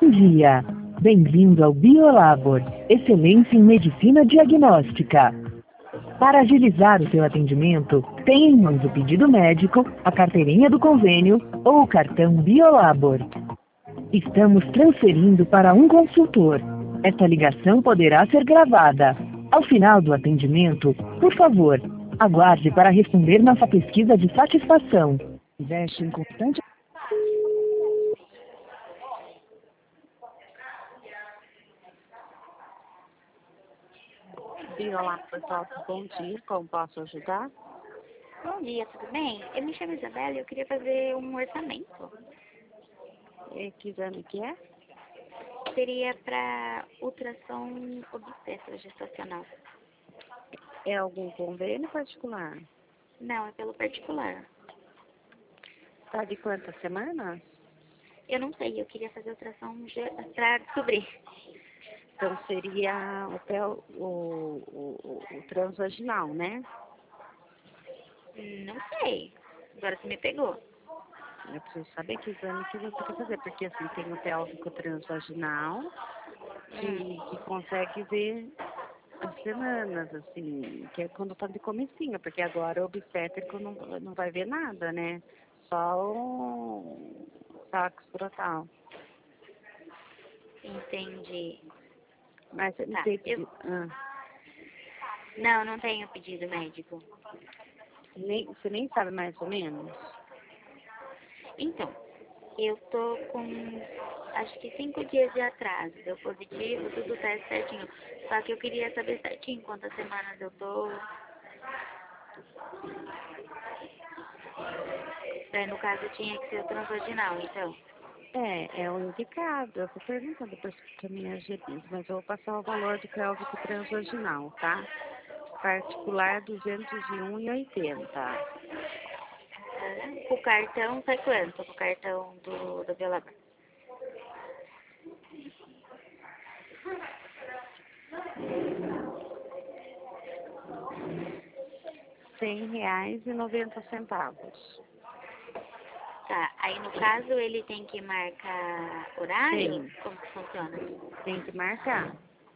Bom dia. Bem-vindo ao Biolabor, excelência em medicina diagnóstica. Para agilizar o seu atendimento, tenha em mãos o pedido médico, a carteirinha do convênio ou o cartão Biolabor. Estamos transferindo para um consultor. Esta ligação poderá ser gravada. Ao final do atendimento, por favor, aguarde para responder nossa pesquisa de satisfação. Investe em constante. Olá, pessoal, bom dia, como posso ajudar? Bom dia, tudo bem? Eu me chamo Isabela e eu queria fazer um orçamento. E que exame que é? Seria para ultrassom obstétrico gestacional. É algum convênio particular? Não, é pelo particular. Tá de quantas semanas? Eu não sei, eu queria fazer ultrassom para descobrir. Então seria o transvaginal, né? Não sei. Agora você me pegou. Eu preciso saber que exame que você quer fazer, porque assim tem o pélvico transvaginal que consegue ver as semanas, assim, que é quando tá de comecinho, porque agora o obstétrico não vai ver nada, né? Só o saco escrotal. Entendi. Mas você não Tá, tem pedido. não tenho pedido médico. Você nem sabe mais ou menos? Então, eu tô com, acho que 5 dias de atraso. Deu positivo, tudo tá certinho. Só que eu queria saber certinho quantas semanas eu tô. Daí, no caso, tinha que ser o transvaginal, então. É o indicado. Eu vou perguntar depois para minha gerente, mas eu vou passar o valor do pélvico transvaginal, tá? Particular 201,80. O cartão sai quanto? O cartão do Biolabor. R$ 100,90. Tá, aí no caso ele tem que marcar horário? Tem. Como que funciona? Tem que marcar.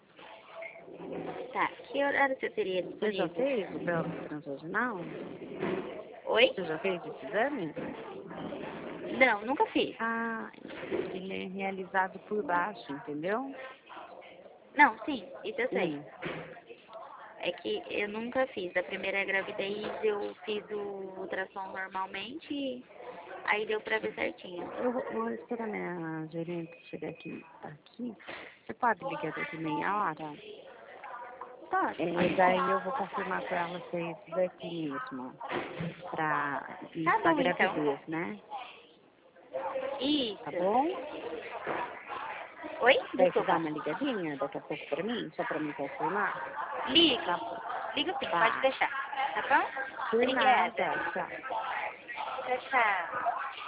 Tá, que horário você teria Você já disponível? fez o pélvico transvaginal? Oi? Você já fez esse exame? Não, nunca fiz. Ah, ele é realizado por baixo, entendeu? Não, sim, isso eu sei. Sim. É que eu nunca fiz. Da primeira gravidez eu fiz o ultrassom normalmente e aí deu pra ver certinho. Eu vou esperar minha gerente chegar aqui. Você pode ligar daqui meia hora? Pode. Daí eu vou confirmar com ela se é isso daqui mesmo. Pra Tá isso da bom, então. gravidez, né? Tá Isso. bom? Oi? Daí você dá Desculpa. uma ligadinha daqui a pouco pra mim, só pra me confirmar? Liga. Tá bom. Liga sim, Tá. pode deixar. Tá bom? Por Obrigada. nada. Tchau. Tchau, tchau.